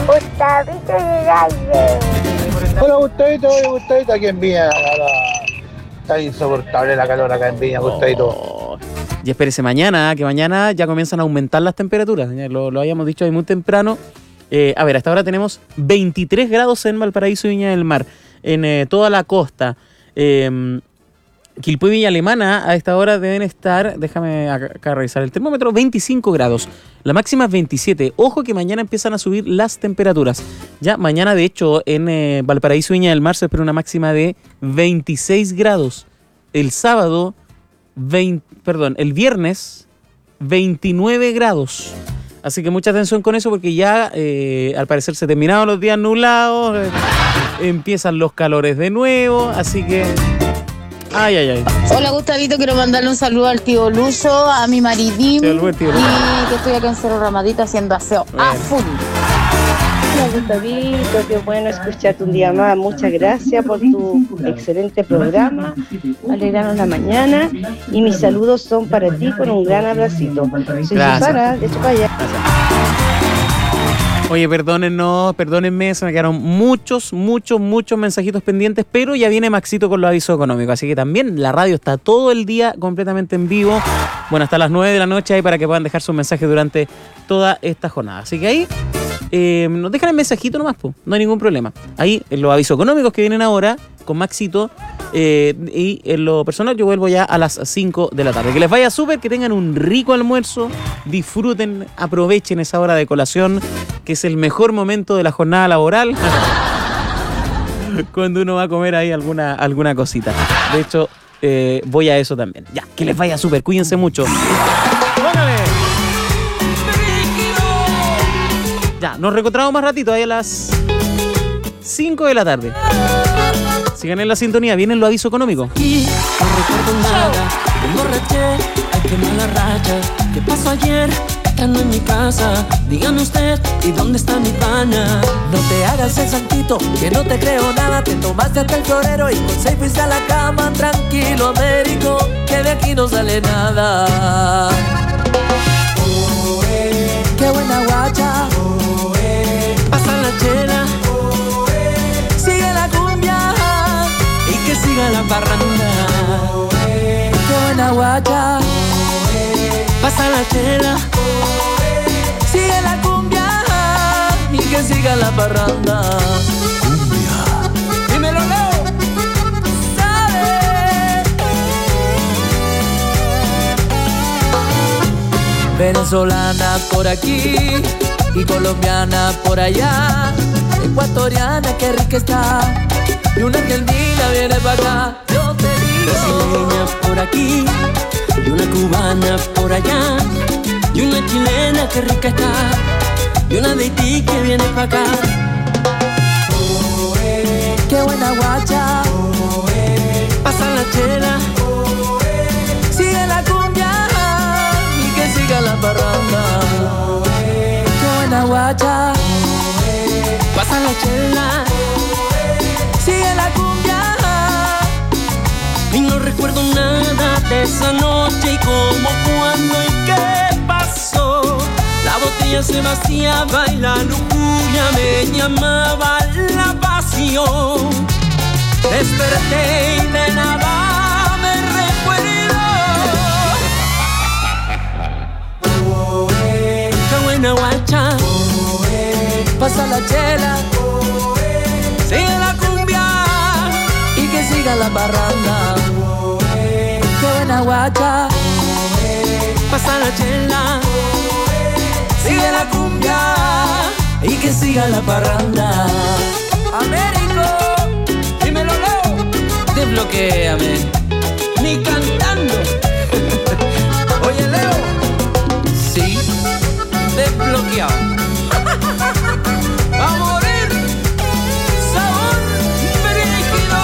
Gustavito del aire. Hola Gustavito, aquí en Viña. Está insoportable la calor acá en Viña, Gustavito. Y espérese mañana, que mañana ya comienzan a aumentar las temperaturas. Lo habíamos dicho ahí muy temprano. A ver, hasta ahora tenemos 23 grados en Valparaíso y Viña del Mar, en toda la costa. Quilpué y Villa Alemana a esta hora deben estar, déjame acá revisar el termómetro, 25 grados. La máxima es 27. Ojo que mañana empiezan a subir las temperaturas. Ya mañana, de hecho, en Valparaíso y Viña del Mar se espera una máxima de 26 grados. El sábado, el viernes, 29 grados. Así que mucha atención con eso porque ya al parecer se terminaron los días nublados, empiezan los calores de nuevo, así que... Ay. Hola Gustavito, quiero mandarle un saludo al tío Lucho, a mi maridín, tío Lucho. Y que estoy acá en Cerro Ramadito haciendo aseo a full. Hola Gustavito, qué bueno escucharte un día más. Muchas gracias por tu excelente programa. Alegrarnos la mañana. Y mis saludos son para ti con un gran abracito. Soy Susana de Chupaya. Oye, perdónenme, se me quedaron muchos mensajitos pendientes, pero ya viene Maxito con los avisos económicos, así que también la radio está todo el día completamente en vivo, bueno, hasta las 9 de la noche ahí para que puedan dejar sus mensajes durante toda esta jornada, así que ahí nos dejan el mensajito nomás, no hay ningún problema. Ahí en los avisos económicos que vienen ahora con Maxito y en lo personal yo vuelvo ya a las 5 de la tarde. Que les vaya súper, que tengan un rico almuerzo, disfruten, aprovechen esa hora de colación, que es el mejor momento de la jornada laboral cuando uno va a comer ahí alguna cosita. De hecho, voy a eso también. Ya, que les vaya súper, cuídense mucho. ¡Póngale! Ya, nos reencontramos más ratito ahí a las 5 de la tarde. Sigan en la sintonía, vienen los avisos económicos. No recuerdo nada, me emborraché, ay qué mala racha. ¿Qué pasó ayer? Estando en mi casa, dígame usted, ¿y dónde está mi pana? No te hagas el santito, que no te creo nada. Te tomaste hasta el florero y con 6 fuiste a la cama. Tranquilo, Américo, que de aquí no sale nada. Qué buena guacha, pasa la chela, sigue la cumbia y que siga la parranda. Qué buena guacha, pasa la chela, sigue la cumbia y que siga la parranda. Cumbia, dímelo Leo, ¿sabe? Venezolana por aquí y colombiana por allá, ecuatoriana qué rica está, y una argentina viene para acá. Yo te digo, brasileña por aquí y una cubana por allá, y una chilena que rica está, y una de Haití que viene para acá. Qué buena guacha, pasa la chela, sigue la cumbia y que siga la parranda. Qué buena guacha, pasa la chela, sigue la cumbia. Y no recuerdo nada de esa noche y cómo, cuándo y qué pasó. La botella se vaciaba y la lujuria me llamaba la pasión. Desperté y de nada me recuerdo. Qué buena guacha, pasa la chela, sigue la cumbia y que siga la parranda. Qué buena guacha, pasa la chela, sigue la cumbia y que siga la parranda. Américo, dímelo Leo, desbloquéame, ni cantando. Oye Leo, sí, desbloqueado. A morir, sabor brígido.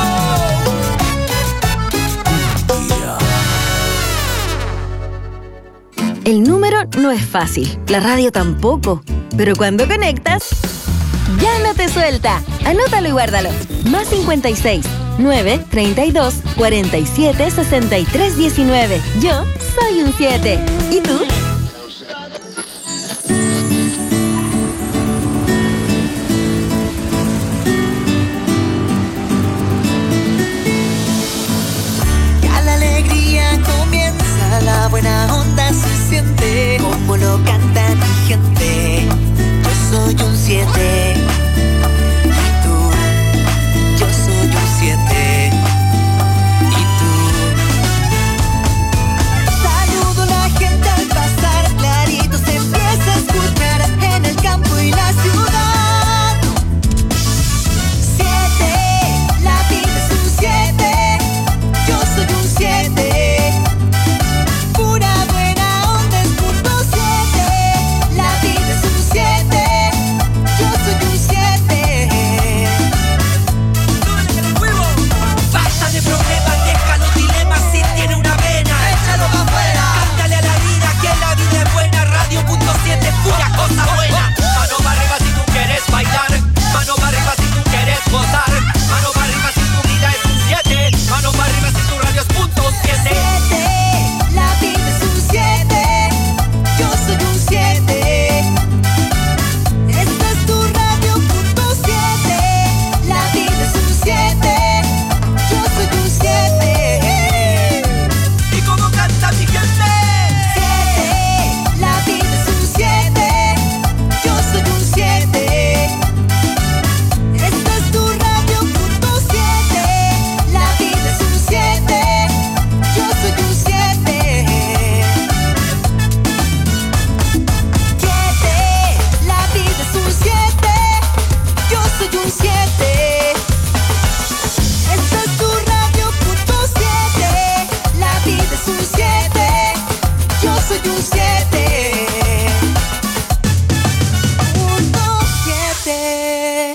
El número no es fácil, la radio tampoco, pero cuando conectas, ya no te suelta. Anótalo y guárdalo. Más 56 932 47 63 19. Yo soy un 7. ¿Y tú? 7. Y tú, yo soy un 7. Y tú. Saludo a la gente al pasar, clarito se empieza a escuchar en el campo y la ciudad. 7, la vida es un 7. Yo soy un 7. Pura buena onda es punto 7. La vida es un 7. Yo soy un 7. Basta de problemas, deja los dilemas. Si tiene una vena, échalo pa' afuera. Cántale a la vida que la vida es buena. Radio.7, pura cosa buena. Mano para arriba si tú quieres bailar. Mano para arriba si tú quieres gozar. Mano para arriba si tu vida es un 7. Mano para arriba si tu radio es punto 7. La vida es un 7. Yo soy un 7. Esta es tu radio punto 7. La vida es un 7. Yo soy un 7. ¿Y cómo canta mi gente? 7. La vida es un 7. Yo soy un 7. Esta es tu radio punto 7. La vida es un 7. Yo soy un 7. 7. La vida es un 7. Yo soy un 7. Esta es tu radio punto 7. La vida es un 7. Yo soy un 7. Punto 7.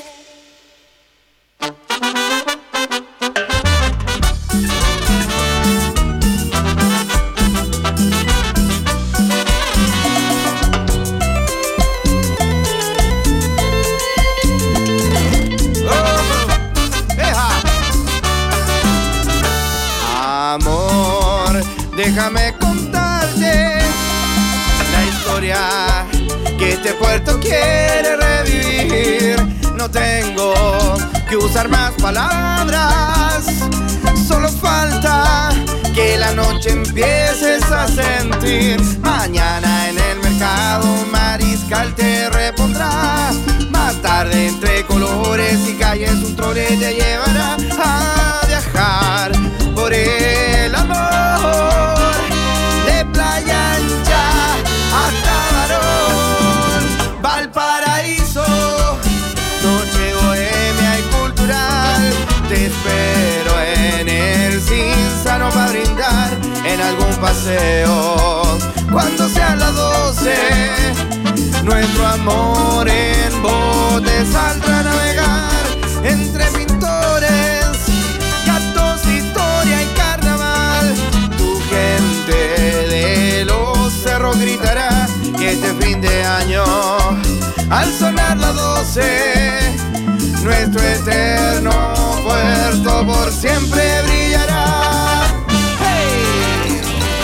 Amor, déjame contarte la historia que este puerto quiere revivir. No tengo que usar más palabras, solo falta que la noche empieces a sentir. Mañana en el mercado un mariscal te repondrá. Más tarde entre colores y calles un trole te llevará a viajar por el amor, de Playa Ancha hasta Barón, Valparaíso, noche bohemia y cultural. Te espero en el Cinzano para brindar en algún paseo. Cuando sean las 12, nuestro amor en bote saldrá a navegar entre pintores, gatos, historia y carnaval. Tu gente de los cerros gritará que este fin de año, al sonar las 12, nuestro eterno puerto por siempre brillará. ¡Hey!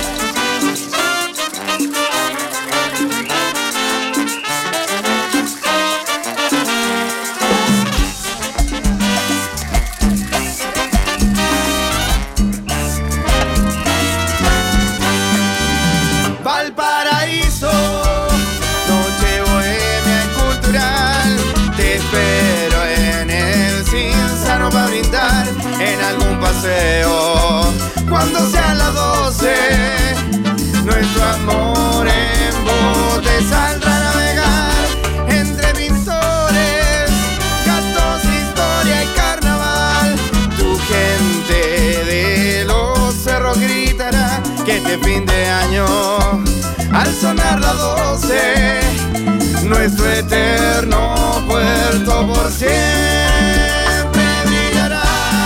Valparaíso, noche bohemia y cultural. Te espero en el Cinzano para brindar en algún paseo. Cuando sean las 12, nuestro amor en bote saldrá a navegar entre pintores, gatos, historia y carnaval. Tu gente de los cerros gritará que este fin de año, al sonar las 12, nuestro eterno puerto por siempre brillará.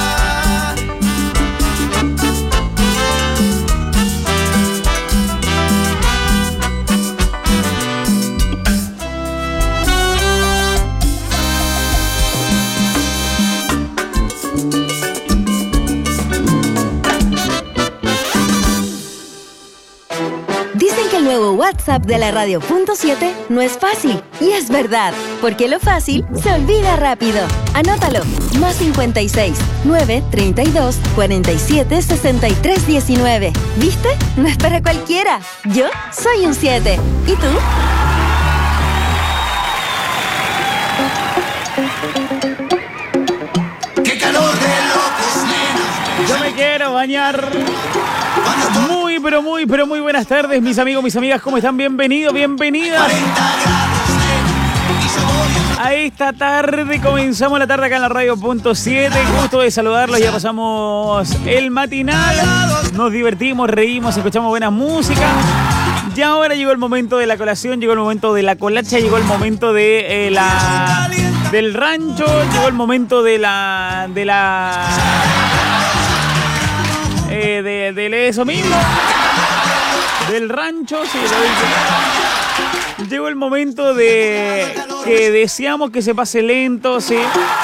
Dicen que el nuevo WhatsApp de la radio punto 7 no es fácil. Y es verdad, porque lo fácil se olvida rápido. Anótalo. Más 56 932 47 63 19. ¿Viste? No es para cualquiera. Yo soy un 7. ¿Y tú? Qué calor de locos, nena. Yo me quiero bañar. Muy, pero muy buenas tardes, mis amigos, mis amigas. ¿Cómo están? Bienvenidos, bienvenidas. A esta tarde comenzamos la tarde acá en la radio.7. Gusto de saludarlos. Ya pasamos el matinal. Nos divertimos, reímos, escuchamos buena música. Y ahora llegó el momento de la colación, llegó el momento de la colacha, llegó el momento de del rancho, llegó el momento de eso mismo, del rancho, sí, lo dije. Llegó el momento de que deseamos que se pase lento, sí.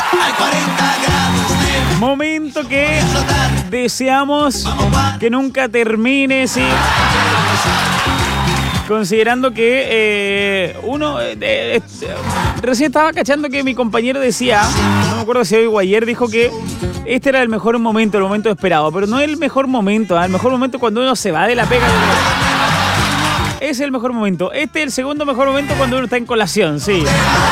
Momento que deseamos que nunca termine, sí. Considerando que uno recién estaba cachando que mi compañero decía, no me acuerdo si hoy o ayer, dijo que este era el mejor momento, el momento esperado, pero no es el mejor momento, el mejor momento cuando uno se va de la pega. Es el mejor momento. Este es el segundo mejor momento cuando uno está en colación, sí.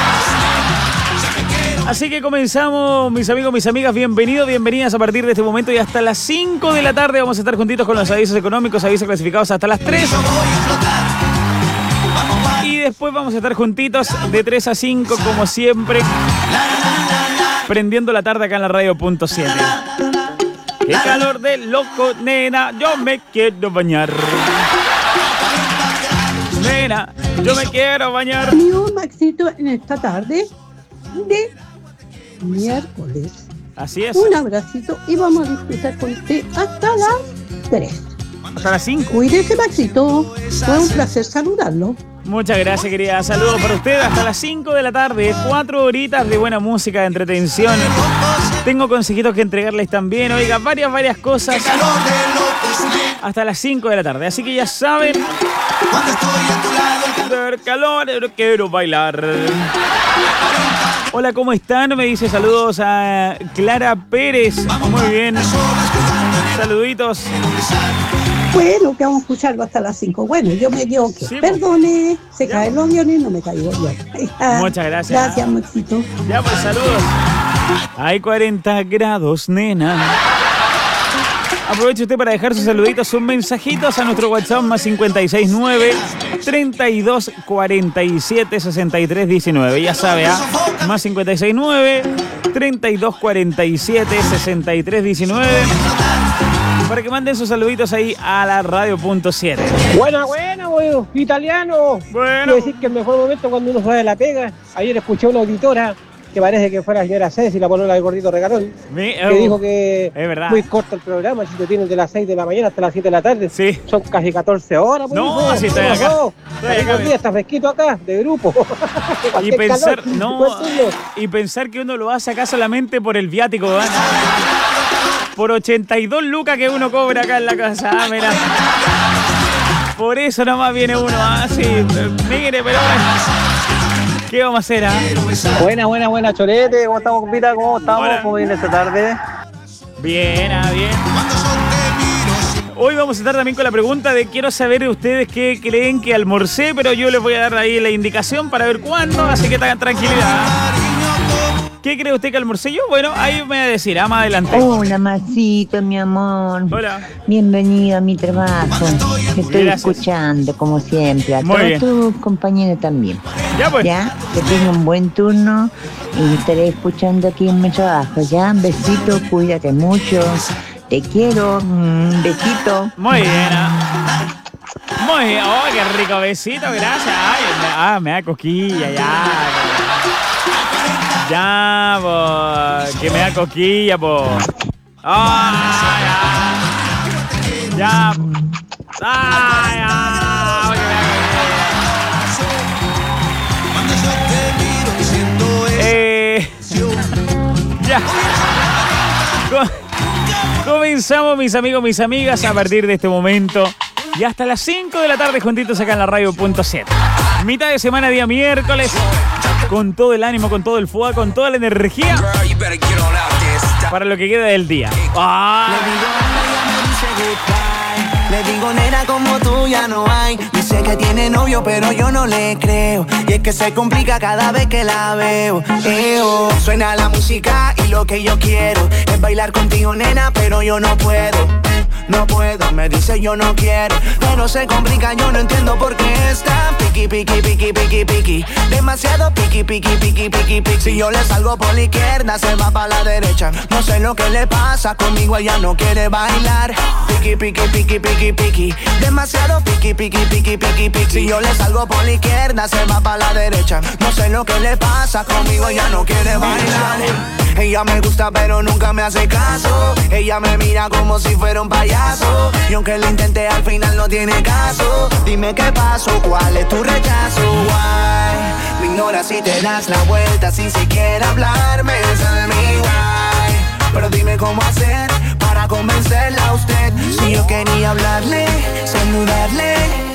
Así que comenzamos, mis amigos, mis amigas, bienvenidos, bienvenidas a partir de este momento y hasta las 5 de la tarde vamos a estar juntitos con los avisos económicos, avisos clasificados hasta las 3. Y después vamos a estar juntitos de 3 a 5, como siempre, prendiendo la tarde acá en la radio.7. Qué calor de loco, nena, yo me quiero bañar. Nena, yo me quiero bañar. Amigo Maxito, en esta tarde de miércoles. Así es. Un abracito y vamos a disfrutar con usted hasta las 3. Hasta las 5. Cuídese, Maxito. Fue un placer saludarlo. Muchas gracias, querida. Saludos para usted hasta las 5 de la tarde. 4 horitas de buena música, de entretención. Tengo consejitos que entregarles también. Oiga, varias cosas. Hasta las 5 de la tarde. Así que ya saben. Cuando estoy a tu lado, del calor, quiero bailar. Hola, ¿cómo están? Me dice saludos a Clara Pérez. Muy bien. Saluditos. Bueno, que vamos a escucharlo hasta las 5. Bueno, yo me equivoqué. Sí, perdone, se caen los aviones, no me caigo yo. Muchas gracias. Gracias, Maxito. Ya, pues saludos. Hay 40 grados, nena. Aproveche usted para dejar sus saluditos, sus mensajitos a nuestro WhatsApp más 569 32 47 63 19. Ya sabe, más 569 32 47 63 19. Para que manden sus saluditos ahí a la radio.7. Buena, weón, italiano. Bueno. Quiero decir que el mejor momento cuando uno se va de la pega. Ayer escuché a una auditora que parece que fue la señora Ceci, la polola del gordito Regalón, que dijo que es verdad. Muy corto el programa, si te tienen de las 6 de la mañana hasta las 7 de la tarde. Sí. Son casi 14 horas. Pues, no, si estoy acá. Está fresquito acá, de grupo. Y pensar, y pensar que uno lo hace acá solamente por el viático, ¿verdad? Por 82 lucas que uno cobra acá en la casa, mira. Por eso nomás viene uno así, mire, pero ¿qué vamos a hacer? Buena, Chorete. ¿Cómo estamos, compita? ¿Cómo estamos? Hola. ¿Cómo viene esta tarde? Bien, bien. Hoy vamos a estar también con la pregunta de quiero saber de ustedes qué creen que almorcé, pero yo les voy a dar ahí la indicación para ver cuándo, así que tengan tranquilidad. ¿Qué cree usted que almorcé yo? Bueno, ahí me va a decir, más adelante. Hola, Maxito, mi amor. Hola. Bienvenido a mi trabajo. Estoy Gracias. Escuchando, como siempre, a Muy todos bien. tus compañeros también. Ya, pues. Ya, que tenga un buen turno y estaré escuchando aquí en mi trabajo. Ya, un besito, cuídate mucho. Te quiero, un besito. Muy bien. Muy bien. Oh, qué rico besito, gracias. Ay, me da cosquilla, ya. Ya, po, que me da coquilla, po. ¡Ay, ya! ¡Ay, ya! Ya. Comenzamos, mis amigos, mis amigas, a partir de este momento. Y hasta las 5 de la tarde juntitos acá en la radio.7. Mitad de semana, día miércoles. Con todo el ánimo, con todo el fuego, con toda la energía para lo que queda del día. ¡Ah! Le digo, nena, como tú ya no hay. Dice que tiene novio, pero yo no le creo. Y es que se complica cada vez que la veo. Suena la música y lo que yo quiero es bailar contigo, nena, pero yo no puedo. No puedo, me dice yo no quiero, pero se complica, yo no entiendo por qué está piqui, piqui, piqui, piqui, piqui. Demasiado piqui, piqui, piqui, piqui, piqui. Si yo le salgo por la izquierda, se va para la derecha. No sé lo que le pasa, conmigo ella no quiere bailar. Piqui, piqui, piqui, piqui, piqui. Demasiado piqui, piqui, piqui, piqui, piqui. Si yo le salgo por la izquierda, se va para la derecha. No sé lo que le pasa, conmigo ella no quiere bailar. Ella me gusta pero nunca me hace caso. Ella me mira como si fuera un payaso. Y aunque lo intenté al final no tiene caso. Dime qué pasó, cuál es tu rechazo. Why? Me ignoras y te das la vuelta sin siquiera hablarme. Tell me why. Pero dime cómo hacer para convencerla a usted. Si yo quería hablarle, saludarle,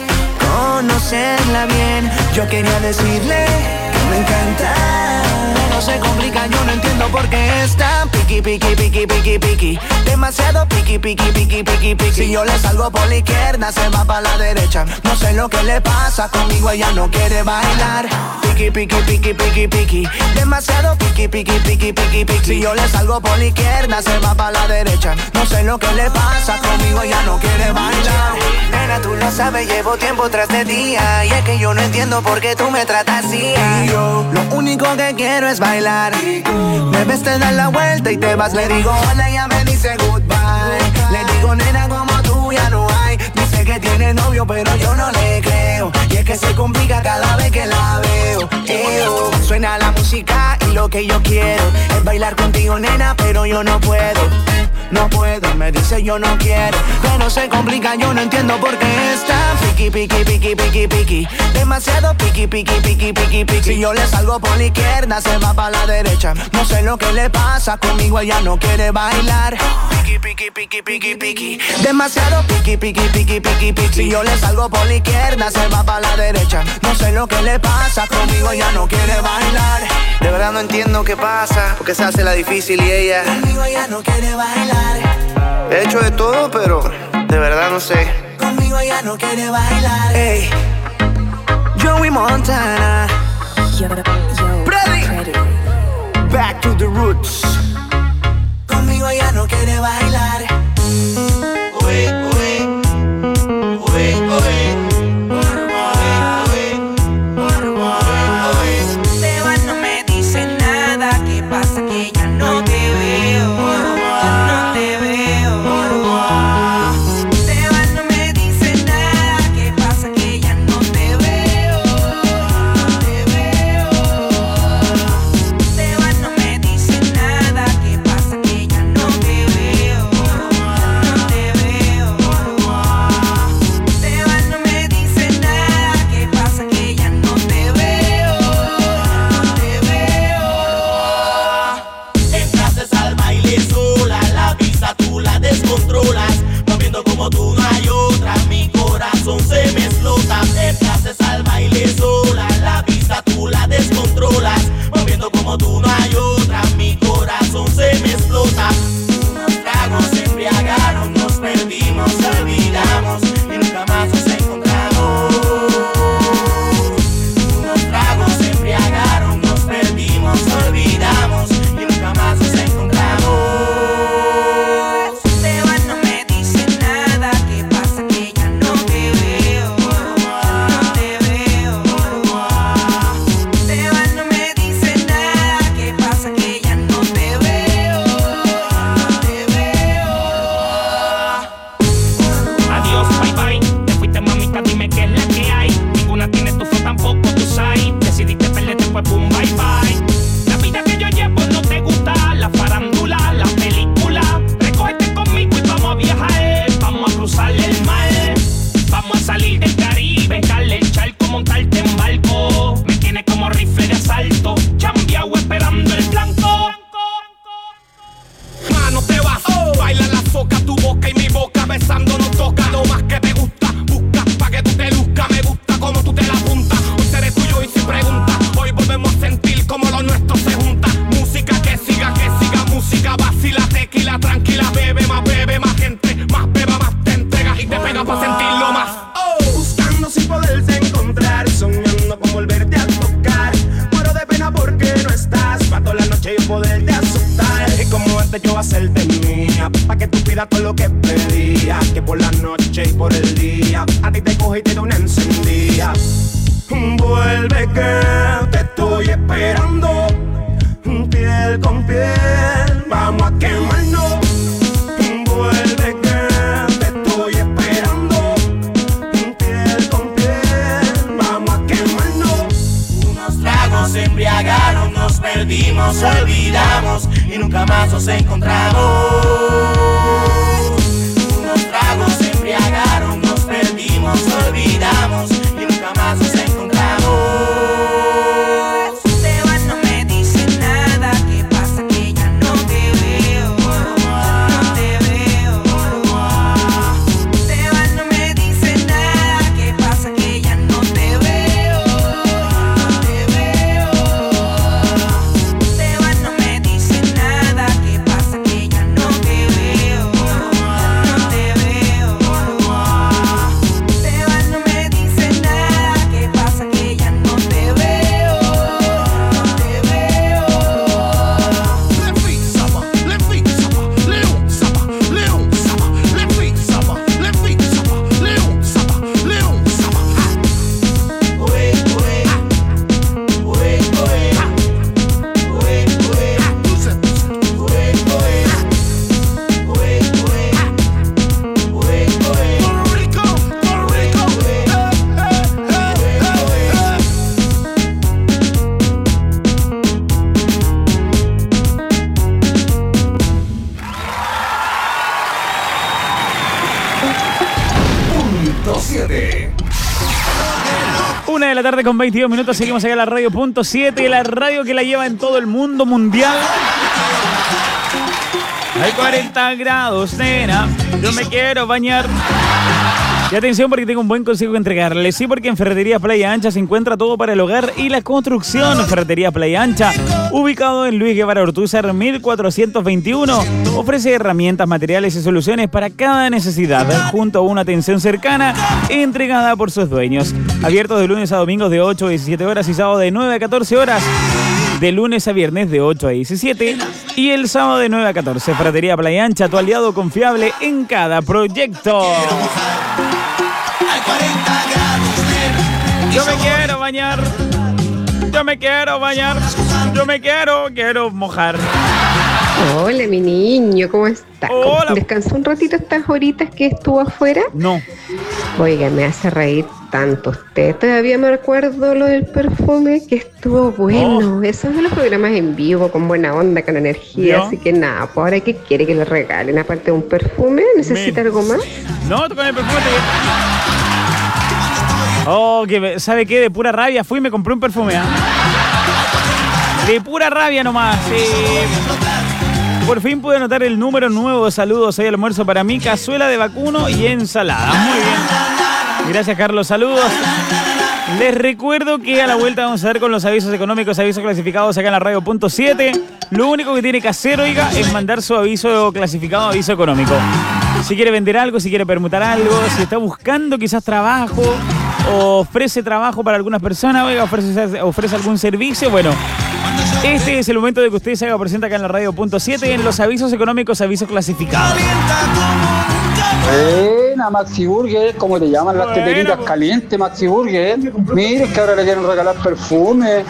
conocerla bien. Yo quería decirle que me encanta. No se complica, yo no entiendo por qué está piqui, piqui, piqui, piqui, piqui. Demasiado piqui, piqui, piqui, piqui, piqui. Si yo le salgo por la izquierda, se va para la derecha. No sé lo que le pasa, conmigo ella no quiere bailar. Piqui, piqui, piqui, piqui, piqui. Demasiado piqui, piqui, piqui, piqui, piqui. Si yo le salgo por la izquierda, se va para la derecha. No sé lo que le pasa, conmigo ella no quiere bailar. Nena, tú lo sabes, llevo tiempo tras de día. Y es que yo no entiendo por qué tú me tratas así. Y yo lo único que quiero es bailar. Me ves, te das la vuelta y te vas. Le digo hola, ella me dice goodbye. Le digo, nena, como tú ya no hay. Dice que tiene novio, pero yo no le creo. Y es que se complica cada vez que la veo. Suena la música y lo que yo quiero es bailar contigo, nena, pero yo no puedo. No puedo, me dice yo no quiero, pero se complica, yo no entiendo por qué está piqui, piqui, piqui, piqui, piqui. Demasiado piqui, piqui, piqui, piqui, piqui. Si yo le salgo por la izquierda, se va para la derecha. No sé lo que le pasa, conmigo ella no quiere bailar. Piqui, piqui, piqui, piqui, piqui. Demasiado piqui, piqui, piqui, piqui, piqui. Si yo le salgo por la izquierda, se va para la derecha. No sé lo que le pasa, conmigo ella no quiere bailar. De verdad no entiendo qué pasa, porque se hace la difícil y ella conmigo ella no quiere bailar. He hecho de todo, pero de verdad no sé. Conmigo ella no quiere bailar. Hey, Joey Montana. Ready. Back to the roots. Conmigo ella no quiere bailar. Uy, uy. Uy, uy. Sebas no me dice nada. ¿Qué pasa? Que ya no te veo. yo hacerte mía, pa' que tú pidas todo lo que pedía, que por la noche y por el día a ti te coge y te da una encendida. Vuelve que te estoy esperando, piel con piel, vamos a quemarnos. Vuelve que te estoy esperando, piel con piel, vamos a quemarnos. Unos tragos se embriagaron, nos perdimos, olvidamos y nunca más nos encontramos. Unos tragos se embriagaron, nos perdimos, olvidamos y nunca más nos encontramos. Te vas, no me dices nada, ¿qué pasa? Que ya no te veo, no te veo. Te vas, no me dices nada, ¿qué pasa? Que ya no te veo, no te veo. Te vas, no me dices nada, ¿qué pasa? Que ya no te veo, no te veo. Te vas, no me dices nada, ¿qué pasa? Que ya no te veo, no te veo. Lefty Saba, Lefty Saba, Leon Saba, Leon Saba, Lefty Saba, Lefty Saba, Leon Saba, Leon Saba. Oe, oe, oe, oe, oe, oe. Dulce, dulce. Oe, oe, oe, oe, oe, oe. Puerto Rico, Puerto Rico. Punto 7. 1 de la tarde con 22 minutos. Seguimos acá en la radio Punto 7, la radio que la lleva en todo el mundo mundial. Hay 40 grados, nena. Yo me quiero bañar. Y atención porque tengo un buen consejo que entregarle. Sí, porque en Ferretería Playa Ancha se encuentra todo para el hogar y la construcción. Ferretería Playa Ancha, ubicado en Luis Guevara Ortúzar 1421, ofrece herramientas, materiales y soluciones para cada necesidad, junto a una atención cercana entregada por sus dueños. Abiertos de lunes a domingos de 8 a 17 horas y sábado de 9 a 14 horas. De lunes a viernes de 8 a 17 y el sábado de 9 a 14. Ferretería Playa Ancha, tu aliado confiable en cada proyecto. Yo me quiero bañar. Yo me quiero bañar. Yo me quiero mojar. Hola, mi niño, ¿cómo está? Hola. ¿Descansó un ratito estas horitas que estuvo afuera? No. Oiga, me hace reír tanto usted. Todavía me recuerdo lo del perfume que estuvo bueno. Eso es de los programas en vivo, con buena onda, con energía. ¿No? Así que nada, pues ahora, ¿qué quiere que le regalen? Aparte de un perfume, ¿necesita algo más? No, tú con el perfume Oh, ¿sabe qué? De pura rabia fui y me compré un perfume. De pura rabia nomás. Por fin pude anotar el número nuevo. Saludos, hay almuerzo para mí, cazuela de vacuno y ensalada. Muy bien. Gracias, Carlos. Saludos. Les recuerdo que a la vuelta vamos a ver con los avisos económicos, avisos clasificados acá en la radio Punto 7. Lo único que tiene que hacer, oiga, es mandar su aviso clasificado, aviso económico. Si quiere vender algo, si quiere permutar algo, si está buscando quizás trabajo, o ofrece trabajo para algunas personas, oiga, ofrece algún servicio, bueno, este es el momento de que usted se haga presente acá en la radio Punto 7 en los avisos económicos, avisos clasificados. Buena, Maxi Burger, ¿cómo te llaman las teteritas calientes, Maxi Burger? Mire que ahora le quieren regalar perfume.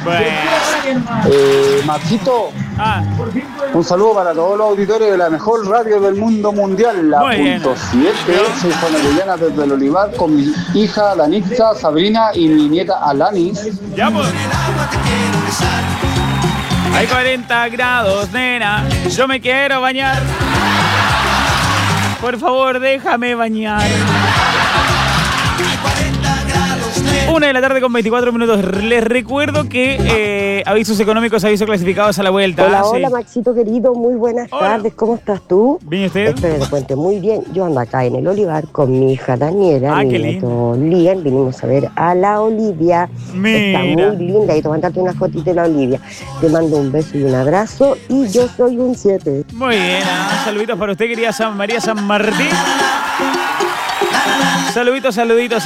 Maxito, un saludo para todos los auditores de la mejor radio del mundo mundial, la Punto 7. Soy Juan Arellana desde el Olivar con mi hija Danitza, Sabrina y mi nieta Alanis. Ya, pues. Hay 40 grados, nena. Yo me quiero bañar. Por favor, déjame bañar. 1 de la tarde con 24 minutos. Les recuerdo que avisos económicos, avisos clasificados a la vuelta. Hola, hola, Maxito querido, muy buenas tardes. ¿Cómo estás tú? ¿Bien usted? Espero que te cuente muy bien. Yo ando acá en el Olivar con mi hija Daniela, mi nieto Lian. Vinimos a ver a la Olivia. Mira. Está muy linda y te mandarte una fotito de la Olivia. Te mando un beso y un abrazo y yo soy un 7. Muy bien, saluditos para usted, querida María San Martín. Saluditos.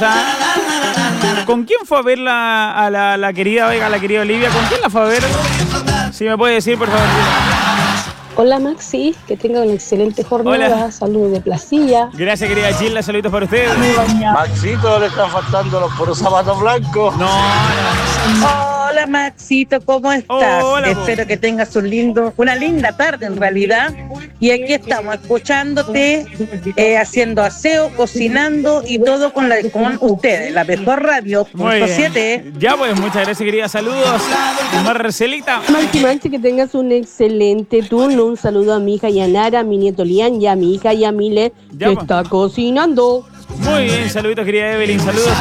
¿Con quién fue a ver a la querida Olivia? ¿Con quién la fue a ver? Si me puede decir, por favor. Hola Maxi, que tenga una excelente jornada. Hola. Saludos de Placilla. Gracias, querida Gilda, saluditos para ustedes. Maxito, le están faltando los puros zapatos blancos. No. Hola Maxito, ¿cómo estás? Hola, Espero que tengas una linda tarde en realidad. Y aquí estamos escuchándote, haciendo aseo, cocinando y todo con ustedes, la mejor radio, Muy punto bien. 7. Ya pues, muchas gracias, querida. Saludos. Marcelita. Maxi, que tengas un excelente turno. Un saludo a mi hija Yanara, a mi nieto Lian y a mi hija Yamile, Ya, que pues. está cocinando. Muy bien, saluditos, querida Evelyn. Saludos.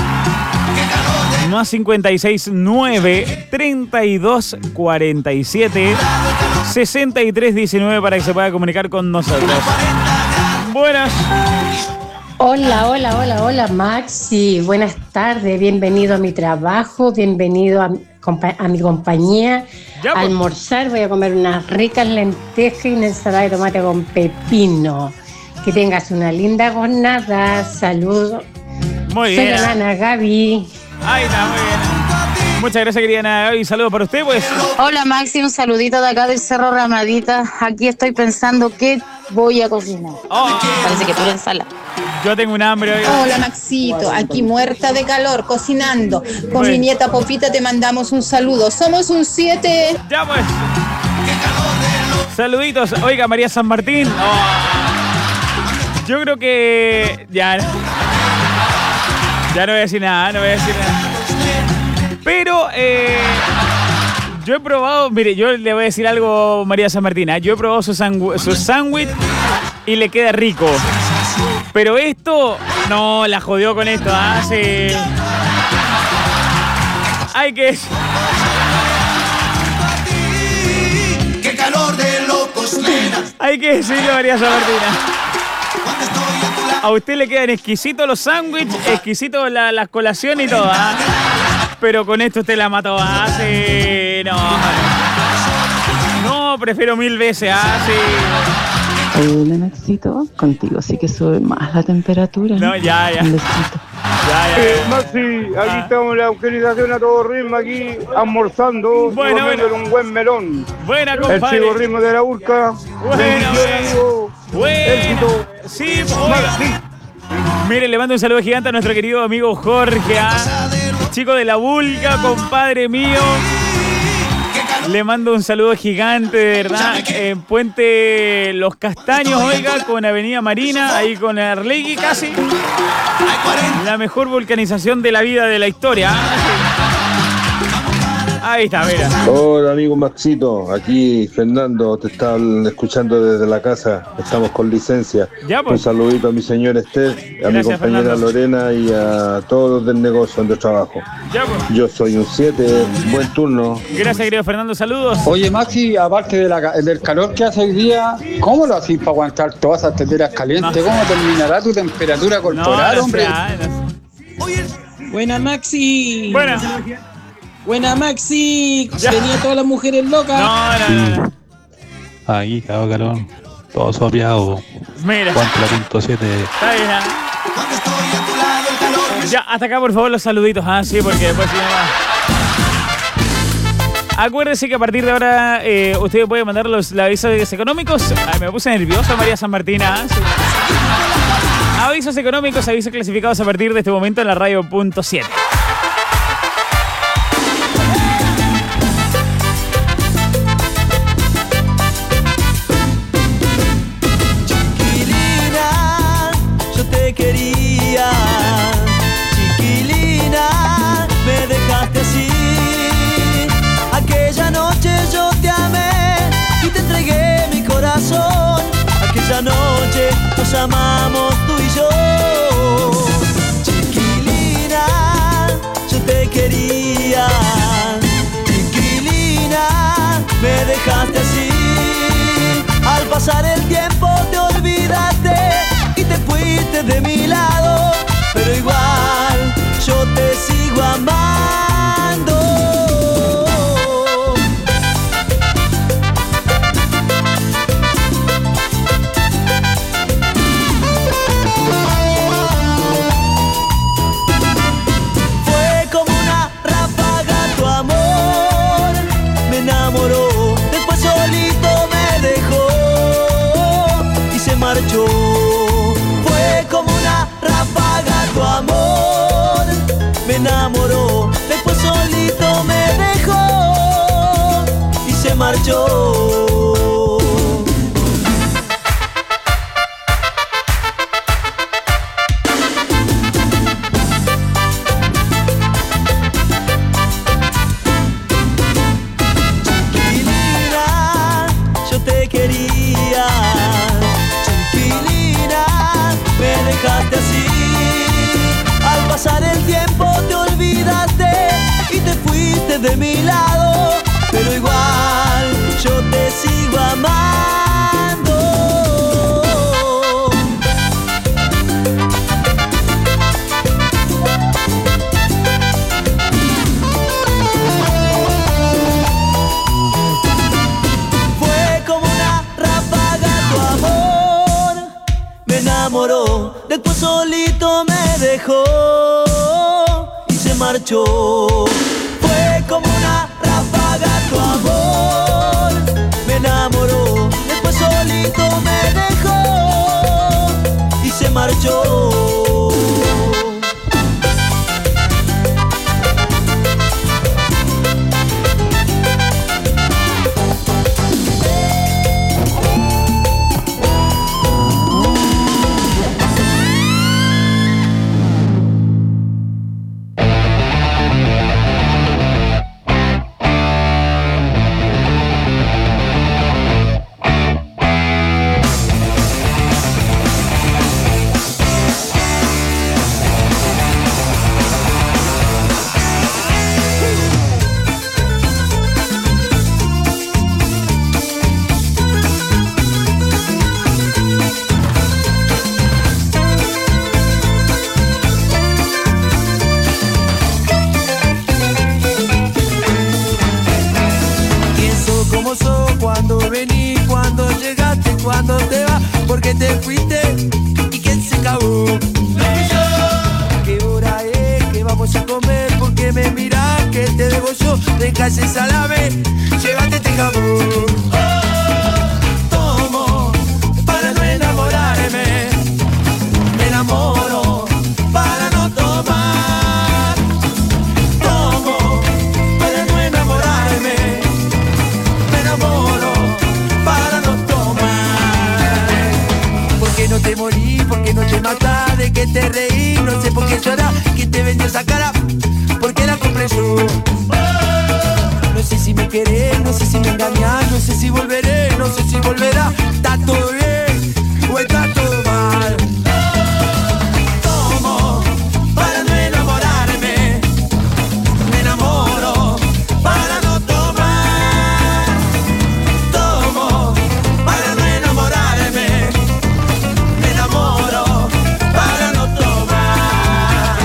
Más 56 9 32 47 63 19 para que se pueda comunicar con nosotros. Buenas. Hola, Maxi. Buenas tardes. Bienvenido a mi trabajo. Bienvenido a mi compañía. Ya, pues. Almorzar. Voy a comer unas ricas lentejas y una ensalada de tomate con pepino. Que tengas una linda jornada. Saludos. Muy Soy bien. la nana Gaby. Ahí está, muy bien. Muchas gracias, querida Ana. Y saludos para usted, pues. Hola Maxi, un saludito de acá del Cerro Ramadita. Aquí estoy pensando qué voy a cocinar. Parece que pura ensalada. Yo tengo un hambre hoy. Hola Maxito, aquí muerta de calor, cocinando. Con Bueno. mi nieta Popita te mandamos un saludo. Somos un 7. Ya pues. Saluditos. Oiga, María San Martín. Yo creo que... Ya no voy a decir nada, Pero, yo he probado... Mire, yo le voy a decir algo, María San Martín. Yo he probado su sándwich y le queda rico. Pero esto... No, la jodió con esto. Sí. Hay que... ¡Qué calor de locos, nena! Hay que decirlo, María San Martina. A usted le quedan exquisitos los sándwiches, exquisitos las colaciones y todo, pero con esto usted la mató. Sí, no, prefiero 1000 veces. Sí. Hola Maxito, contigo sí que sube más la temperatura. No, ya. Un besito. Maxi, aquí estamos en la utilización a todo ritmo, aquí almorzando, comiéndole un buen melón. Buena, compadre. El chivo ritmo de la urca. Bueno. Sí, oiga. Mire, le mando un saludo gigante a nuestro querido amigo Jorge, chico de la Vulca, compadre mío. Le mando un saludo gigante, de verdad. En Puente Los Castaños, oiga, con Avenida Marina, ahí con Arlegui casi. La mejor vulcanización de la vida de la historia. Ahí está, mira. Hola amigo Maxito, aquí Fernando, te están escuchando desde la casa, estamos con licencia. Ya, pues. Un saludito a mi señor Esther, a mi Gracias, compañera Fernando. Lorena y a todos del negocio donde trabajo. Ya, pues. Yo soy un 7, buen turno. Gracias, querido Fernando, saludos. Oye Maxi, aparte del calor que hace hoy día, ¿cómo lo haces para aguantar todas esas teteras calientes? ¿Cómo terminará tu temperatura corporal, hombre? Buena Maxi. Buena. Buena Maxi. Venía todas las mujeres locas. No. Aquí, cago calor. Todo sopeado. Mira. ¿Cuánto la punto 7? Está bien, Ya, hasta acá por favor los saluditos, sí, porque después si no va. Acuérdese que a partir de ahora usted puede mandar los avisos económicos. Ay, me puse nerviosa, María San Martín. Sí. Avisos económicos, avisos clasificados a partir de este momento en la radio punto 7. Yo te quería, chiquilina, me dejaste así. Aquella noche yo te amé y te entregué mi corazón. Aquella noche nos amamos tú y yo. Chiquilina, yo te quería, chiquilina, me dejaste así. Al pasar el tiempo te olvidaste y te fuiste de mi lado, pero igual yo te sigo amando. Fue como una ráfaga tu amor, me enamoró, después solito me dejó. Pasar el tiempo te olvidaste y te fuiste de mi lado, pero igual yo te sigo amando. Fue como una ráfaga tu amor, me enamoró, después solito me dejó y se marchó. Fue como una ráfaga tu amor, me enamoró, después solito me dejó y se marchó. Cuando vení, cuando llegaste, cuando te vas, porque te fuiste y quién se acabó. ¿Qué hora es? ¿Qué vamos a comer? Porque me mirás que te debo yo. Deja ese salame, llévate este jamón. Tomo para no enamorarme, me enamoro para no tomar. Tomo para no enamorarme, me enamoro para no tomar. ¿Por qué no te morí? ¿Por qué no te matás? ¿De qué te reí? No sé por qué llorás. ¿Quién te vendió esa cara? ¿Por qué la compré yo? No sé si me querés, no sé si me engañás, no sé si volveré, no sé si volverá. ¿Está todo bien o está todo mal? Tomo para no enamorarme, me enamoro para no tomar. Tomo para no enamorarme, me enamoro para no tomar.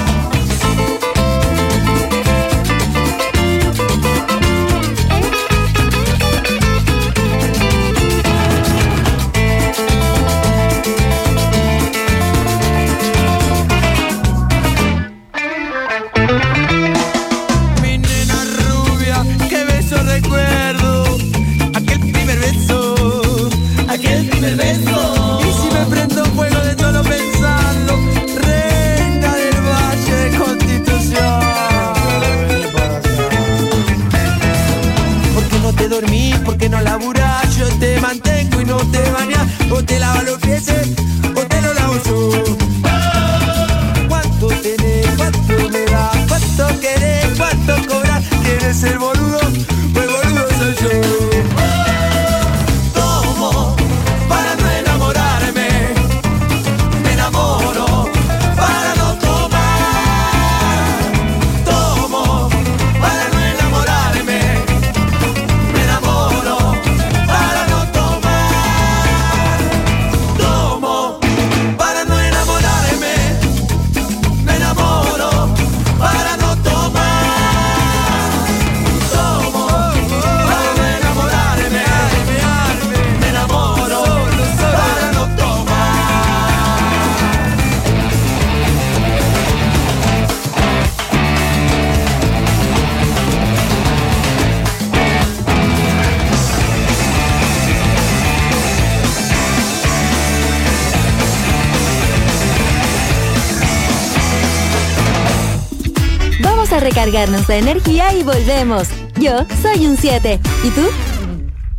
Mi nena rubia, qué beso recuerdo, aquel primer beso, aquel primer beso. Y si me prendo fuego de solo pensarlo, reina del Valle de Constitución. ¿Por qué no te dormís? ¿Por qué no laburás? Yo te mantengo y no te bañás. O te lavas los pies o te lo lavo yo. ¿Cuánto tenés? ¿Cuánto me das? ¿Cuánto querés? ¿Cuánto cobras? ¿Quieres ser boludo? Pues boludo soy yo. Tomo para no enamorarme, me enamoro para no tomar. Tomo para no enamorarme, me enamoro para no tomar. Tomo para no enamorarme, me enamoro para no tomar. Tomo para no enamorarme, me enamoro para no tomar. Vamos a recargarnos de energía y volvemos. Yo soy un 7. ¿Y tú?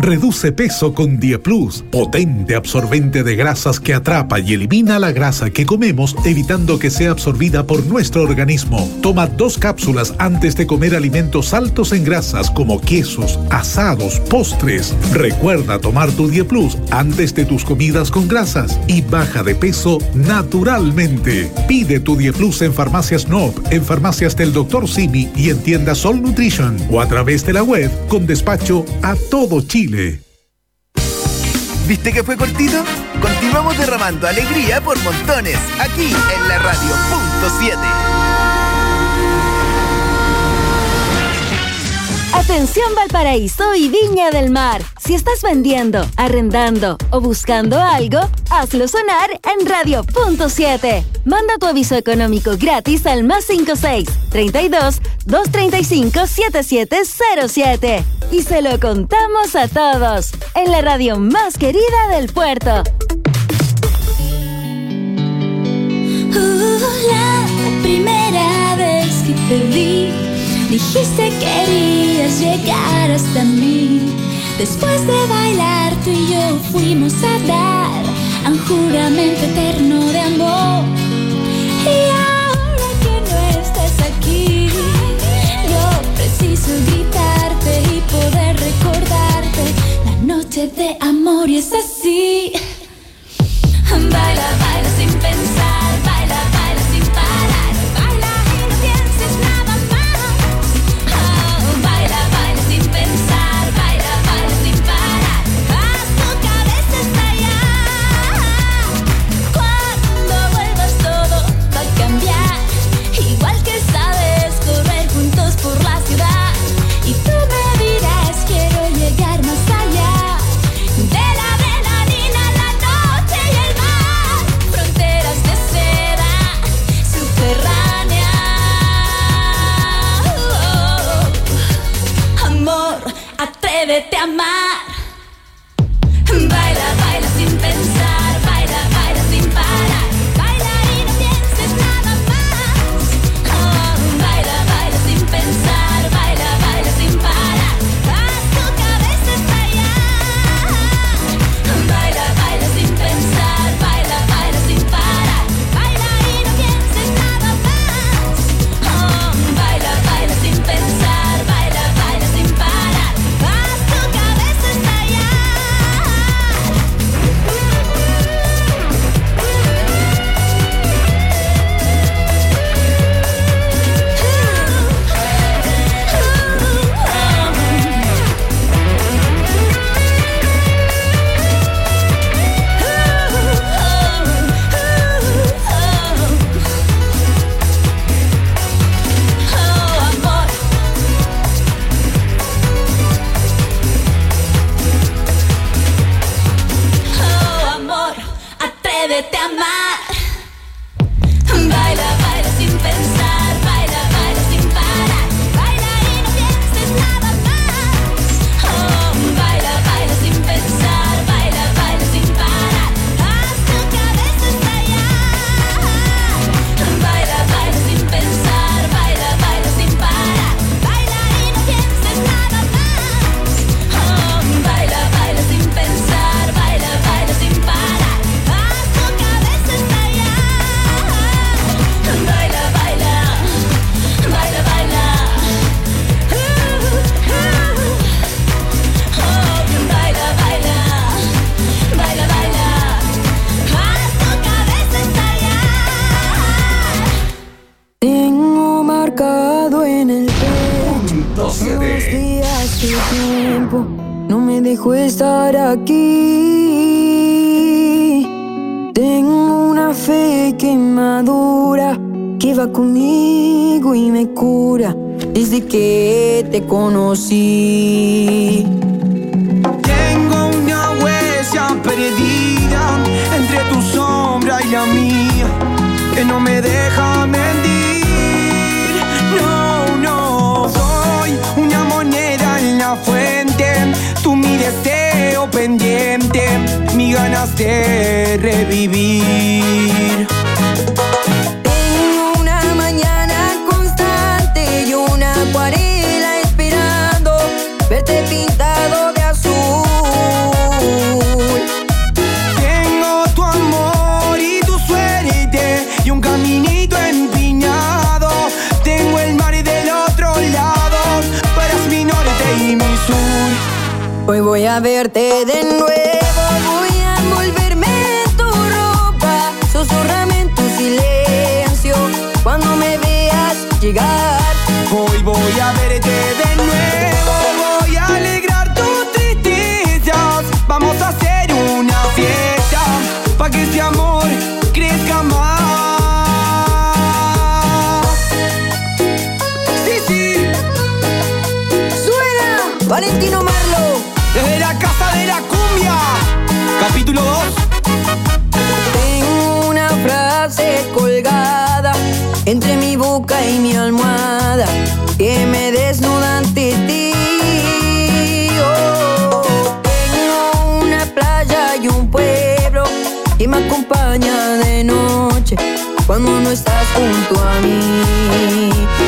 Reduce peso con Dieplus, potente absorbente de grasas que atrapa y elimina la grasa que comemos, evitando que sea absorbida por nuestro organismo. Toma 2 cápsulas antes de comer alimentos altos en grasas como quesos, asados, postres. Recuerda tomar tu Dieplus antes de tus comidas con grasas y baja de peso naturalmente. Pide tu Dieplus en Farmacias Noop, en Farmacias del Dr. Simi y en tiendas Sol Nutrition o a través de la web con despacho a todo Chile. ¿Viste que fue cortito? Continuamos derramando alegría por montones, aquí en la radio .7. Atención Valparaíso y Viña del Mar. Si estás vendiendo, arrendando o buscando algo, hazlo sonar en Radio .7. Manda tu aviso económico gratis al +56 32 235 7707. Y se lo contamos a todos, en la radio más querida del puerto. La primera vez que te vi, dijiste que querías llegar hasta mí. Después de bailar tú y yo fuimos a dar a un juramento eterno de amor. Y ahora que no estás aquí, yo preciso gritarte y poder recordarte la noche de amor. Y es así. Baila, baila sin pensar, baila, baila sin parar. Baila y no pienses nada más. Oh, baila, baila sin pensar, baila, baila sin parar. Haz tu cabeza estallar. Cuando vuelvas todo va a cambiar. Igual que sabes correr juntos por la ciudad. Y tú me dirás, quiero llegar más allá de la adrenalina, la noche y el mar. Fronteras de seda subterránea. Amor, atrévete a amar. Baila, baila sin pensar, baila, baila sin parar. Baila y no pienses nada más. Oh, baila, baila sin pensar, baila, baila sin parar. Haz tu cabeza estallar. Baila, baila sin pensar, baila, baila sin parar. Baila y no pienses nada más. Oh, baila, baila sin pensar, baila, baila sin parar. Haz tu cabeza estallar. Oh, amor, atrévete a amar. Baila, baila sin pensar, baila, baila sin parar. Baila y no pienses nada más. Oh, baila, baila sin pensar, baila, baila sin parar. Haz tu cabeza estallar. Baila, baila sin pensar, baila, baila sin parar. Baila y no pienses nada más. Oh, baila, baila sin pensar, baila, baila sin parar. Haz tu cabeza estallar. Baila, baila, baila, baila. Oh, baila, baila, baila, baila. Haz tu cabeza estallar. Tengo marcado en el pecho los días tu tiempo. No me dejo estar aquí. Tengo una fe que madura, que va conmigo y me cura desde que te conocí. Tengo una huella perdida entre tu sombra y la mía, que no me deja mentir. No, no, soy una moneda en la fuente, tú mi deseo pendiente, mis ganas de revivir. Tengo una mañana constante y una acuarela esperando verte pintado de azul. Hoy voy a verte de nuevo, voy a envolverme en tu ropa, susurrame en tu silencio cuando me veas llegar. Hoy voy a verte de nuevo, voy a alegrar tus tristezas. Vamos a hacer una fiesta pa' que este amor crezca más. Sí, sí. Suena Valentino Marlo. Desde la casa de la cumbia, capítulo 2. Tengo una frase colgada entre mi boca y mi almohada que me desnuda ante ti. Oh, tengo una playa y un pueblo que me acompaña de noche cuando no estás junto a mí.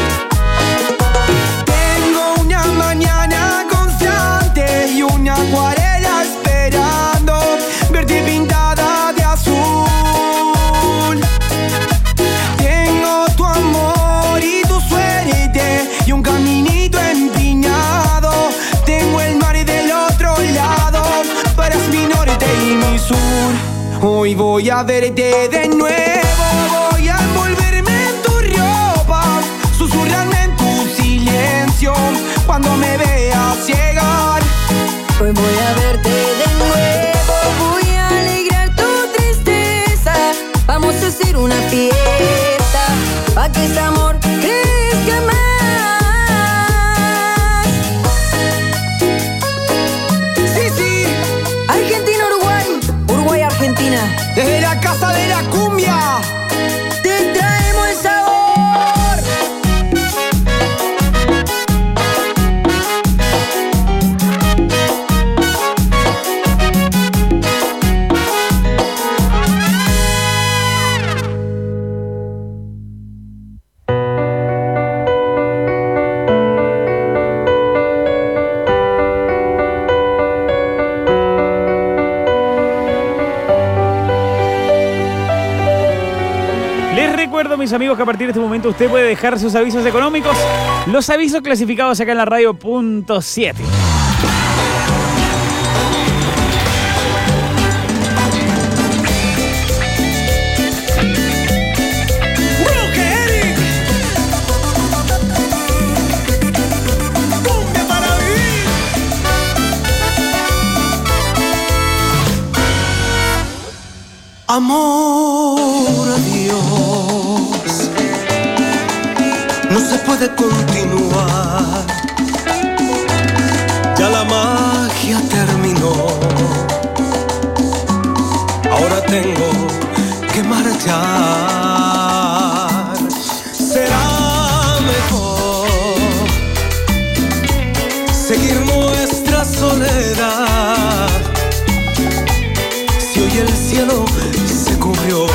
Tengo una mañana constante y una acuarela esperando verte pintada de azul. Tengo tu amor y tu suerte y un caminito empinado. Tengo el mar del otro lado, para mi norte y mi sur. Hoy voy a verte de nuevo, voy a envolverme en tu ropa, susurrarme en tu silencio cuando me veas llegar. Hoy voy a verte de nuevo, voy a alegrar tu tristeza. Vamos a hacer una fiesta pa' que este amor crezca más. Sí, sí. Argentina-Uruguay, Uruguay-Argentina. Desde la casa de la cumbia te traemos el sabor. Recuerdo, mis amigos, que a partir de este momento usted puede dejar sus avisos económicos, los avisos clasificados acá en la radio .7. Amor a Dios, no se puede continuar, ya la magia terminó, ahora tengo que marchar. Será mejor seguir nuestra soledad, si hoy el cielo se cubrió,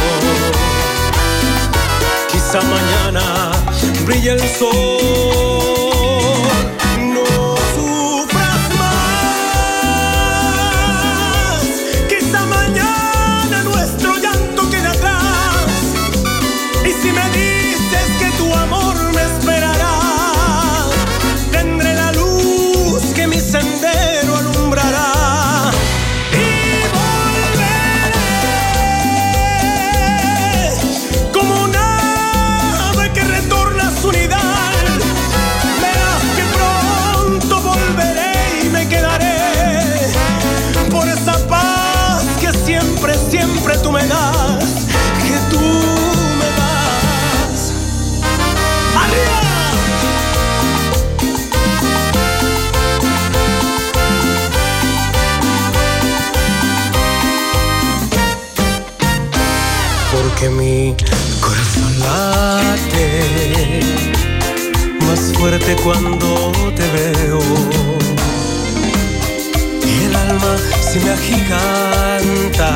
quizá mañana brille el sol. No sufras más, quizá mañana nuestro llanto quede atrás. Y si me dices que tu amor me esperará, tendré la luz que mi sendero alumbrará. Siempre tú me das, que tú me das. ¡Arriba! Porque mi corazón late más fuerte cuando te veo, y el alma se me agiganta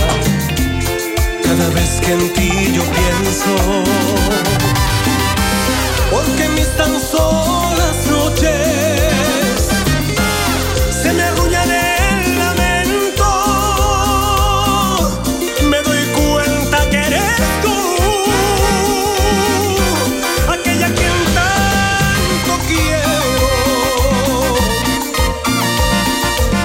cada vez que en ti yo pienso, porque mis tan solas noches se me arruñan el lamento. Me doy cuenta que eres tú, aquella quien tanto quiero.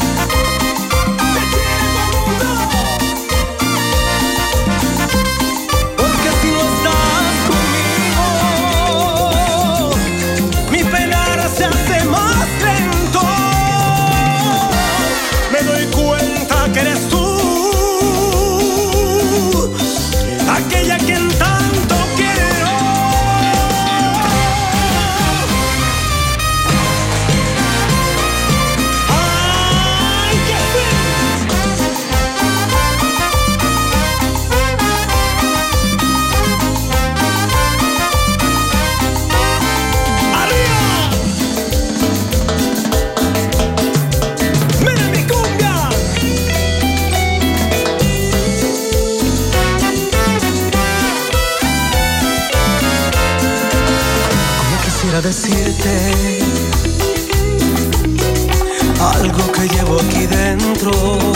llevo aquí dentro,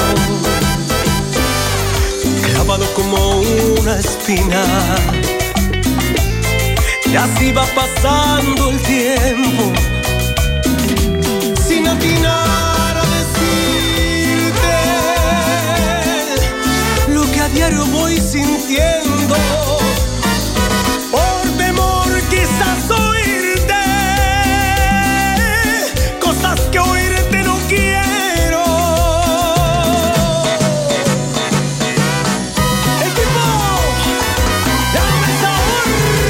clavado como una espina. Y así va pasando el tiempo, sin atinar a decirte lo que a diario voy sintiendo. Por temor quizás oírte cosas que oírte no quiero. Equipo, dame sabor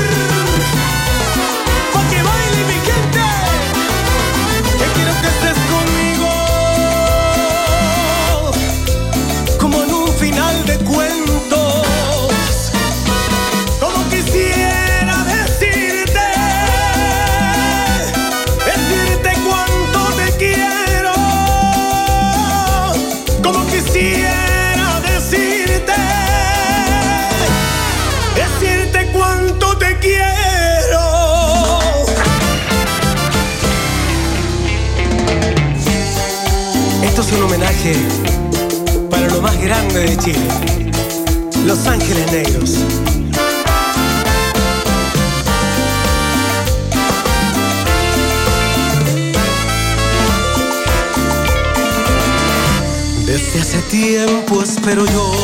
pa' que baile mi gente, que quiero que estés conmigo como en un final de cuentos, como quisiera decirte cuánto te quiero, como quisiera decirte cuánto te quiero. Esto es un homenaje para lo más grande de Chile, Los Ángeles Negros. Desde hace tiempo espero yo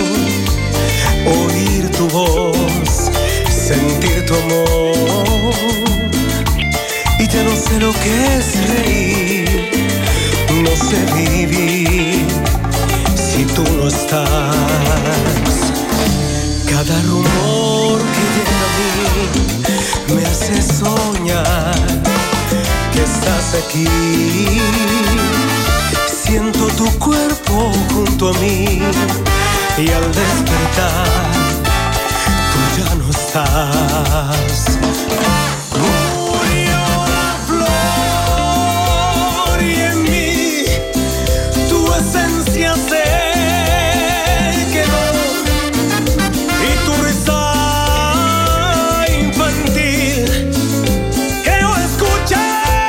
oír tu voz, sentir tu amor, y ya no sé lo que es reír, no sé vivir si tú no estás. Cada rumor que llega a mí me hace soñar que estás aquí. Siento tu cuerpo junto a mí y al despertar tú ya no estás. Murió la flor y en mí tu esencia se quedó, y tu risa infantil creo escuchar.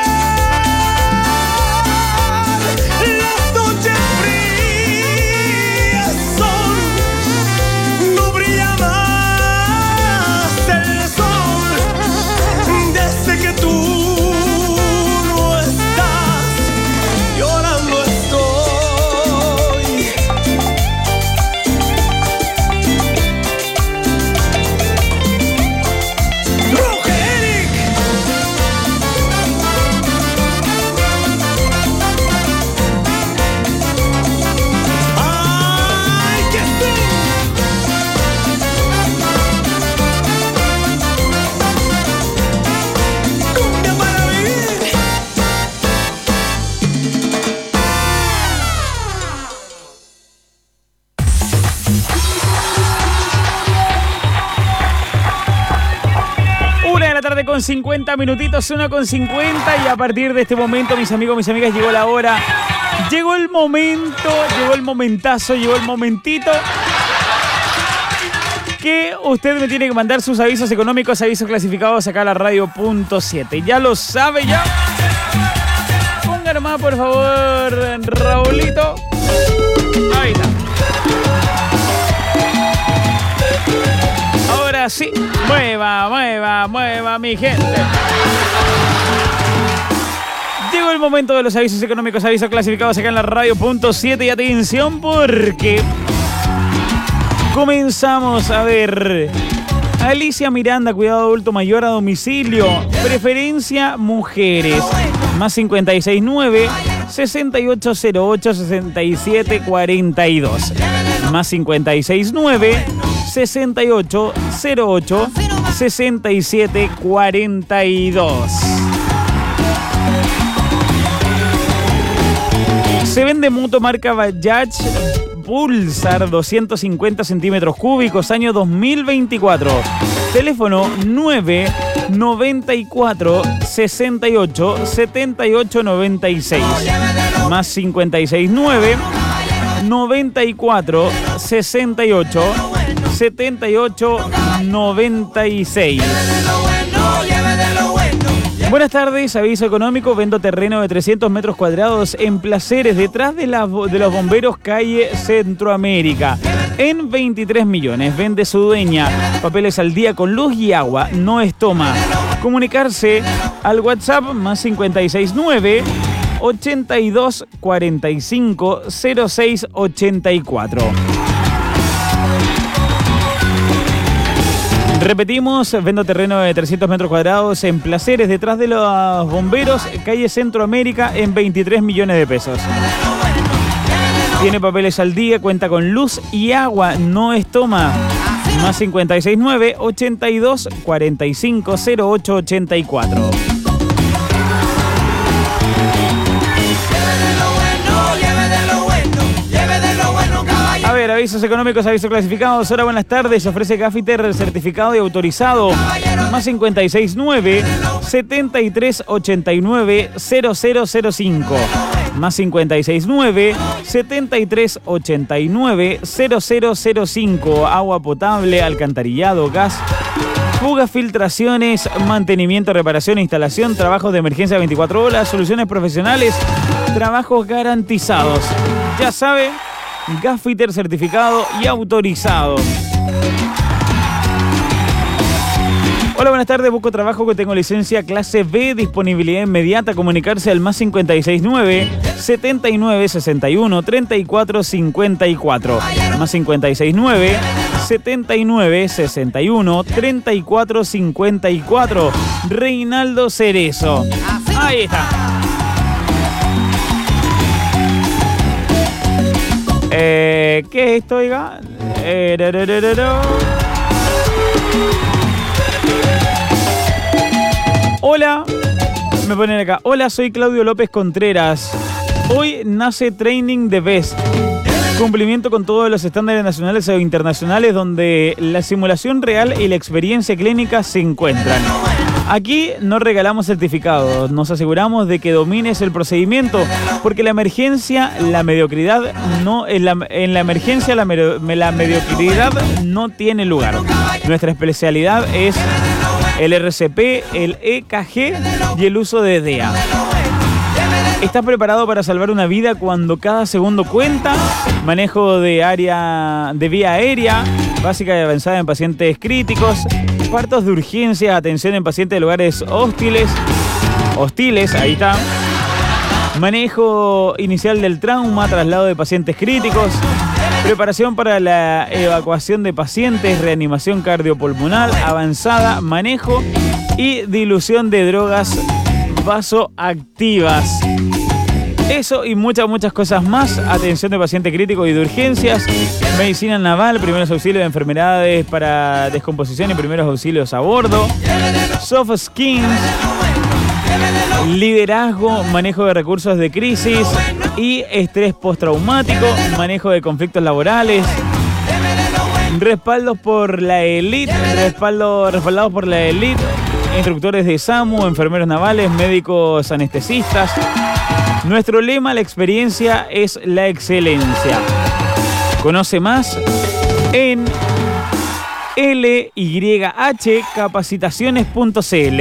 Con 50 minutitos, 1:50, y a partir de este momento, mis amigos, mis amigas, llegó la hora, llegó el momento, llegó el momentazo, llegó el momentito que usted me tiene que mandar sus avisos económicos, avisos clasificados acá a la radio.7. Ya lo sabe, ya. Ponga nomás, por favor, Raulito. Ahí está. Ahora sí, mueva, mueva, mueva, mi gente. Llegó el momento de los avisos económicos, avisos clasificados acá en la radio.7, y atención porque comenzamos a ver. Alicia Miranda, cuidado adulto mayor a domicilio, preferencia mujeres, más 569 6808 6742, más 569 6808 6742. Se vende moto marca Bajaj Pulsar 250 centímetros cúbicos, año 2024. Teléfono 994 68 78 96, más 569 94 68 78 96. Buenas tardes, aviso económico, vendo terreno de 300 metros cuadrados en Placeres, detrás de los bomberos, calle Centroamérica, en 23 millones. Vende su dueña. Papeles al día con luz y agua, no es toma. Comunicarse al WhatsApp más 569 82 45 06 84. Repetimos, vendo terreno de 300 metros cuadrados en Placeres, detrás de los bomberos, calle Centroamérica, en 23 millones de pesos. Tiene papeles al día, cuenta con luz y agua, no es toma. Más 569 82 45 08 84. A ver, avisos económicos, avisos clasificados. Hola, buenas tardes. Ofrece Gaffiter certificado y autorizado. Más 569 73 89 0005. Más 569 73 89 0005. Agua potable, alcantarillado, gas, fugas, filtraciones, mantenimiento, reparación, instalación, trabajos de emergencia 24 horas, soluciones profesionales, trabajos garantizados. Ya sabe, Gaffiter certificado y autorizado. Hola, buenas tardes. Busco trabajo, que tengo licencia clase B, disponibilidad inmediata. Comunicarse al más 569 79 61 34 54. Más 569 79 61 34 54. Reinaldo Cerezo. Ahí está. ¿Qué es esto, oiga? Hola, me ponen acá. Hola, soy Claudio López Contreras. Hoy nace Training the Best. Cumplimiento con todos los estándares nacionales o internacionales, donde la simulación real y la experiencia clínica se encuentran. Aquí no regalamos certificados, nos aseguramos de que domines el procedimiento, porque la emergencia, la mediocridad no en la emergencia la mediocridad no tiene lugar. Nuestra especialidad es el RCP, el EKG y el uso de DEA. ¿Estás preparado para salvar una vida cuando cada segundo cuenta? Manejo de vía aérea, básica y avanzada en pacientes críticos, partos de urgencia, atención en pacientes de lugares hostiles, ahí está. Manejo inicial del trauma, traslado de pacientes críticos, preparación para la evacuación de pacientes, reanimación cardiopulmonar avanzada, manejo y dilución de drogas vasoactivas. Eso y muchas cosas más. Atención de paciente crítico y de urgencias, medicina naval, primeros auxilios de enfermedades para descomposición y primeros auxilios a bordo, soft skills, liderazgo, manejo de recursos de crisis y estrés postraumático, manejo de conflictos laborales, respaldados por la élite, instructores de SAMU, enfermeros navales, médicos anestesistas. Nuestro lema, la experiencia es la excelencia. Conoce más en lyhcapacitaciones.cl,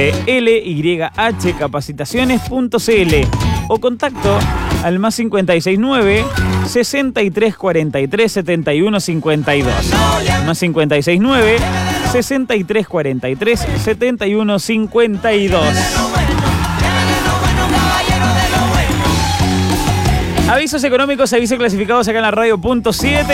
lyhcapacitaciones.cl, o contacto al más 569 63 43 71 52, más 569 63 43 71 52. Avisos económicos, avisos clasificados acá en la radio.7.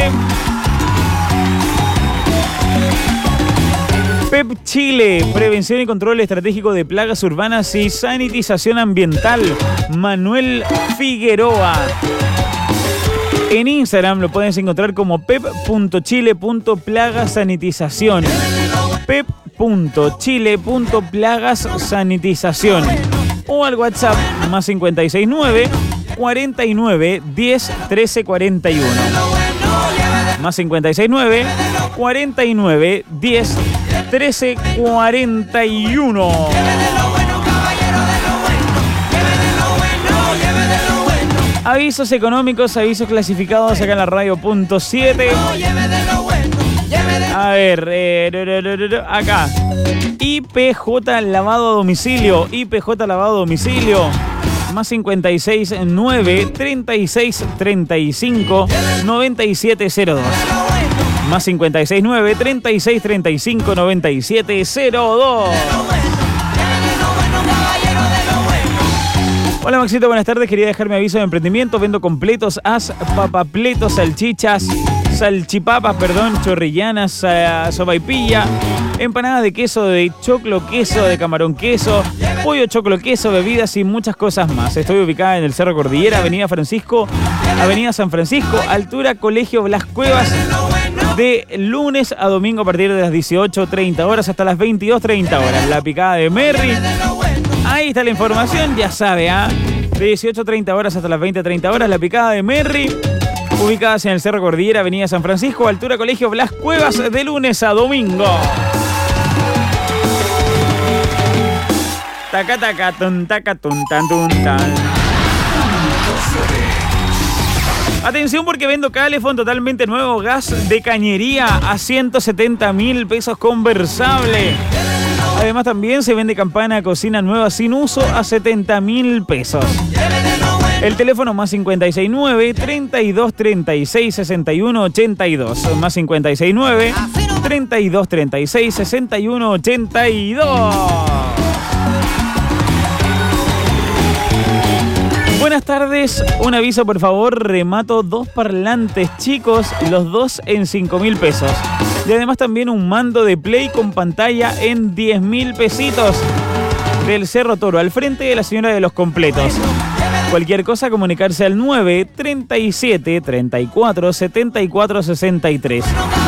PEP Chile, prevención y control estratégico de plagas urbanas y sanitización ambiental. Manuel Figueroa. En Instagram lo puedes encontrar como pep.chile.plagasanitización. pep.chile.plagasanitización. O al WhatsApp más 569 49 10 13 41. Más 569 49 10 13 41. Avisos económicos, avisos clasificados acá en la radio.7. A ver, acá. IPJ lavado a domicilio. IPJ lavado a domicilio. Más 56 9 36 35 9702. Más 56 9 36 35 9702. Hola Maxito, buenas tardes. Quería dejar mi aviso de emprendimiento. Vendo completos, papapletos, salchichas, salchipapas, chorrillanas, sopaipilla, empanadas de queso, de choclo queso, de camarón queso, pollo choclo queso, bebidas y muchas cosas más. Estoy ubicada en el Cerro Cordillera, Avenida San Francisco, altura Colegio Blas Cuevas, de lunes a domingo a partir de las 18:30 horas hasta las 22:30 horas. La picada de Merry. Ahí está la información, ya sabe, de 18:30 horas hasta las 20:30 horas, la picada de Merry, ubicadas en el Cerro Cordillera, Avenida San Francisco, altura Colegio Blas Cuevas, de lunes a domingo. Taca, taca, tun, taca, tun, tan, tun, tan. Atención porque vendo Calefón totalmente nuevo, gas de cañería a 170.000 pesos conversable. Además también se vende campana cocina nueva sin uso a 70.000 pesos. El teléfono más 569 32 36 61 82. Más 569 32 36 61 82. Buenas tardes, un aviso por favor, remato 2 parlantes chicos, los 2 en 5.000 pesos. Y además también un mando de Play con pantalla en 10.000 pesitos del Cerro Toro, al frente de la señora de los completos. Cualquier cosa, comunicarse al 937 34 74 63.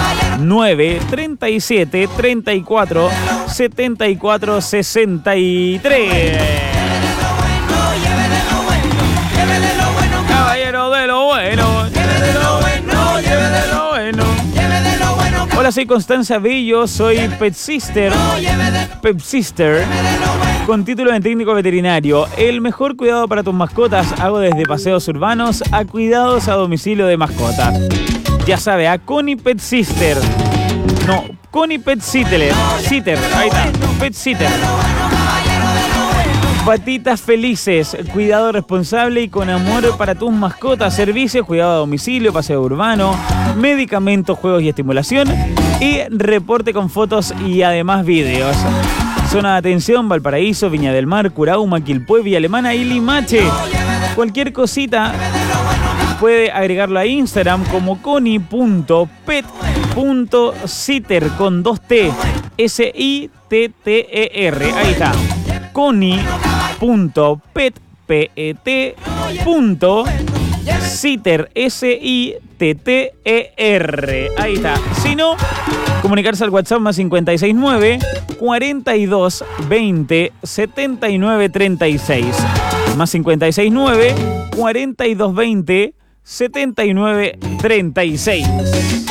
937 34 74 63. Caballero de lo bueno, lleve de lo bueno, lleve de lo bueno. Hola, soy Constanza Bello, soy Pet Sister, con título de técnico veterinario. El mejor cuidado para tus mascotas hago desde paseos urbanos a cuidados a domicilio de mascotas. Ya sabe, a Connie Pet Sister. No, Connie Pet Sitter, ahí está, Pet Sitter. Patitas felices, cuidado responsable y con amor para tus mascotas, servicios, cuidado a domicilio, paseo urbano, medicamentos, juegos y estimulación y reporte con fotos y además videos. Zona de atención, Valparaíso, Viña del Mar, Curauma, Quilpué, Villa Alemana y Limache. Cualquier cosita puede agregarlo a Instagram como coni.pet.sitter con 2T, SITTER, ahí está. Coni.pet.sitter, SITTER. Ahí está. Si no, comunicarse al WhatsApp más 569 42 20 79 36. Más 569 42 20 79 36.